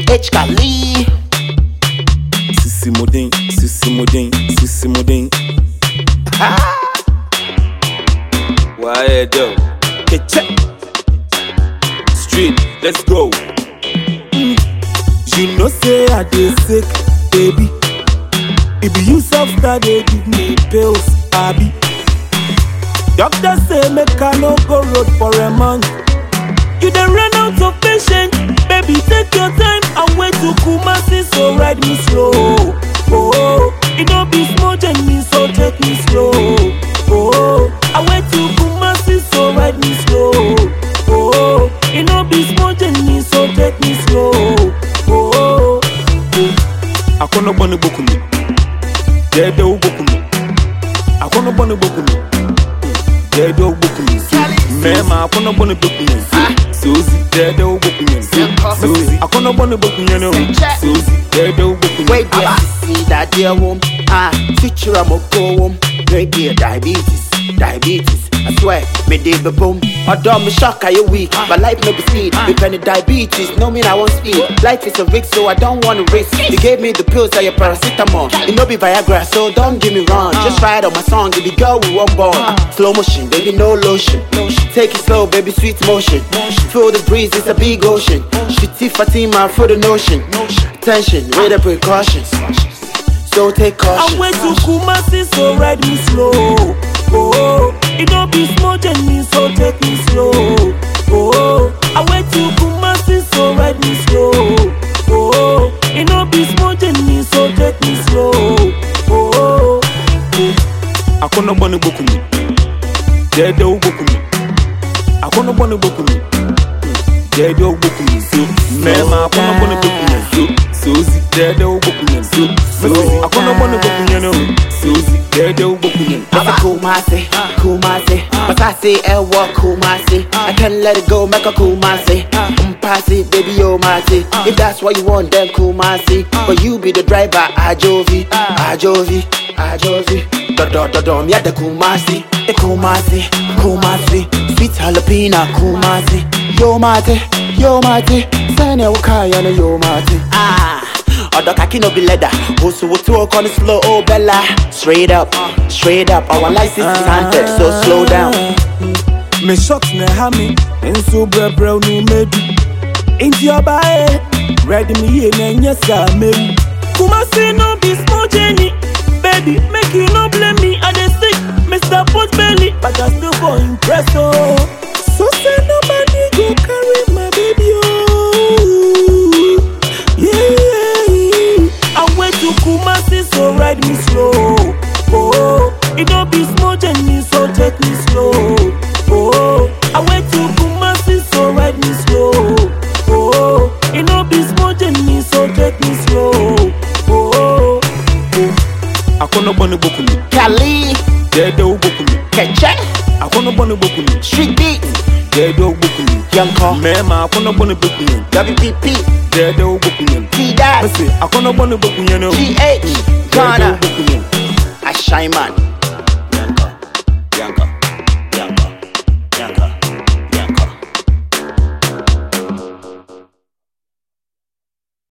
H. Kali. Sissi Modin, Sissi Modin, Sissi Modin. Why do? Okay, check. Street, let's go. You know say I dey sick, baby. If you self-start, they give me pills, Abby. Doctor say make I no go road for a month. You done run out of patience, baby. Take your time and wait to Kumasi, so ride me slow. Oh, it don't be smooth and me, so take me slow. Oh, I wait to Kumasi, so ride me slow. Oh, it don't be smooth and me, so take me slow. Oh, I can't bunny book me. They don't book me. I can't bunny book me. They don't book me. Mema, I can't bunny book me. Susie, they don't book me. Susie, I can't bunny book me. Susie, they don't book me. Wait, see that dear woman. Future I'm a poem. Great dear diabetes. I swear, me dig the boom. Although me shock are you weak, but life no be speed. Me penny diabetes, no mean I won't speed. Life is a risk, so I don't wanna risk. You gave me the pills, are your paracetamol. It no be Viagra, so don't give me wrong. Just ride on my song, give the girl we won't born. Slow motion, baby, no lotion. Take it slow, baby, sweet motion. Feel the breeze, it's a big ocean. Shitty Fatima for the notion. Attention, with the precautions. So take caution. I went to Kumasi, so ride me slow. Oh, it don't be smooth and me, so take me slow. Oh, I went to Kumasi, so ride me slow. Oh, it don't be smooth and me, so take me slow. Oh, I can't bunny book me. They don't book me. I can't bunny book me. They don't book me. So, Mema, I can't bunny book me. Susie, they don't book me. Susie, I can't bunny book me. Susie, they don't book me. Kumasi, but I say what Kumasi. I can't let it go, make a Kumasi. Pass baby, yo mate. If that's what you want, then Kumasi. But you be the driver, Ajovi. Dom, yeah, the Kumasi. The Kumasi. Sweet jalapeno, Kumasi. Yo mate. Send your car, yo mate. Odo kaki no be leather. Osu wotu on the slow, oh Bella. Straight up. Our license is handed, so slow down. Me shots ne hami, enso bro no medu. Into your body, ready me in and yes I may. Kumasi no be small Jenny, baby, make you no blame me. I dey sick, Mr. Pot Belly, but I still go impress oh. So say nobody go carry my baby oh. Yeah. I went to Kumasi, so ride me slow. Oh, it don't be smooth and me, so take me slow. Oh, I went to Kumasi, so ride me slow. Oh, it don't be smooth and me, so take me slow. Oh, I can't bunny book me. Kali, they don't book me. Ketchup, I can't bunny book me. Street Beat, they don't book me. Young Call, Mema, I can't bunny book me. WPP, they don't book me. T-Dad, I can't bunny book me. GH, Ghana, I shine man.